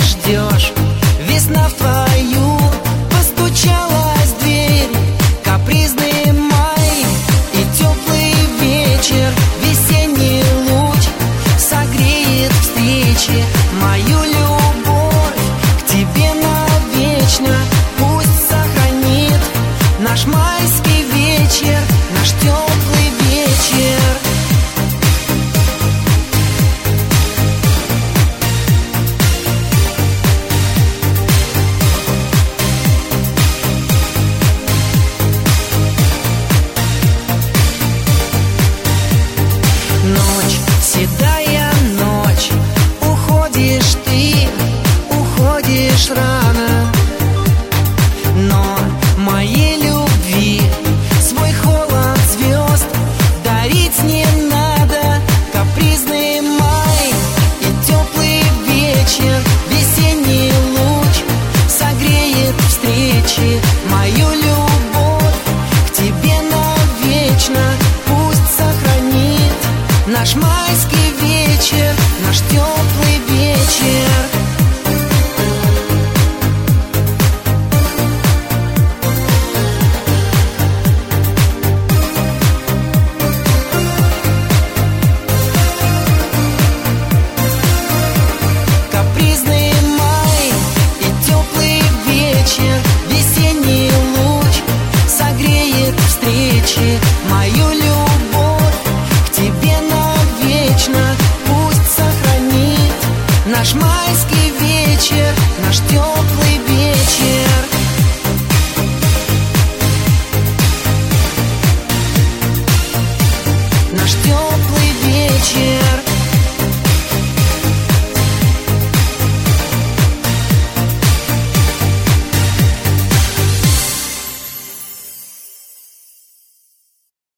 ждешь. Весна в твою постучалась в дверь. Капризный май и теплый вечер. Весенний луч согреет встречи. Мою любовь к тебе навечно. Пусть сохранит наш майский вечер, наш теплый вечер. Ночь, седая ночь, уходишь ты, уходишь рано. Но моей любви свой холод звезд дарить не надо. Капризный май и теплый вечер. Весенний луч согреет встречи. Мою любовь к тебе навечно. Пусть сохранит наш майский вечер, наш теплый вечер. Капризный май и теплый вечер. Весенний луч согреет встречи. Мою любовь к тебе навечно. Пусть сохранит наш майский вечер, наш теплый вечер. Наш теплый вечер.